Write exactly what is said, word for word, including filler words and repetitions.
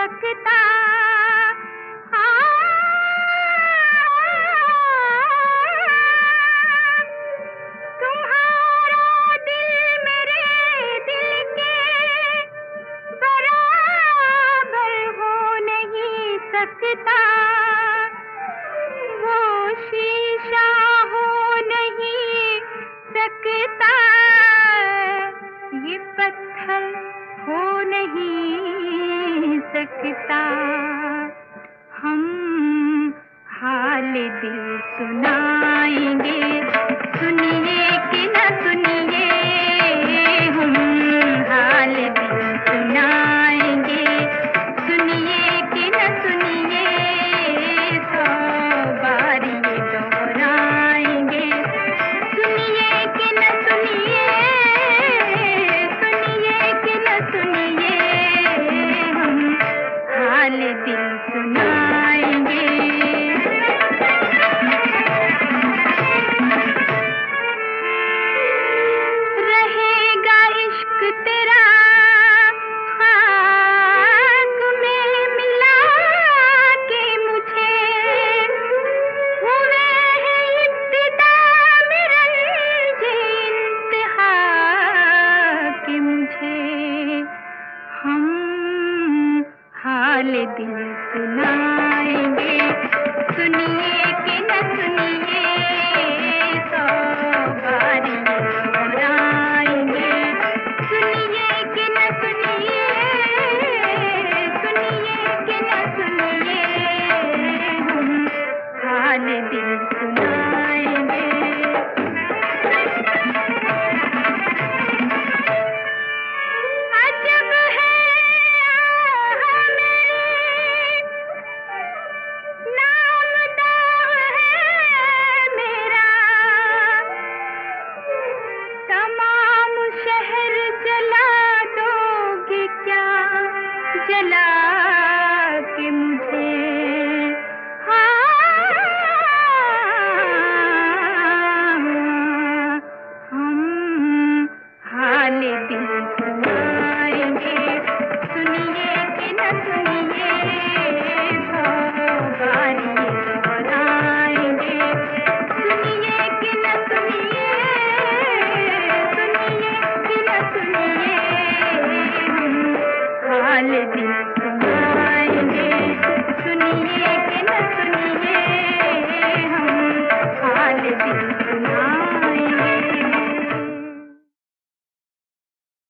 सकता। तुम्हारा दिल मेरे दिल के बराबर हो नहीं सकता। वो शीशा हो नहीं सकता, ये पत्थर हो नहीं सकता। हम हाल दिल सुनाएंगे, सुनिए कि न सुनिए। हम हाल दिल सुनाएंगे, सुनिए कि न सुनिए। सौ बार ये दोहराएंगे, सुनिए कि न सुनिए। सुनिए कि न सुनिए। हम हाल दिल सुनाएंगे। रहेगा इश्क तेरा खाक में मिला के मुझे। हुए हैं इब्तिदा में रंजे इंतहा के मुझे। हम हाल दिल सुनाएंगे, सुनिए कि न सुनिए। सौ बार ये दोहराएंगे, सुनिए कि न सुनिए। सुनिए कि न सुनिए। हम हाल दिल सुनाएंगे। अजब है हमें नामदार है मेरा। तमाम शहर जला दोगे क्या, जला के मुझे। हाँ, हम हाल दिल सुनाएंगे, सुनिए कि न सुनिए। सौ बार ये दोहराएंगे, सुनिए कि न सुनिए। सुनिए कि न सुनिए। हम हाल दिल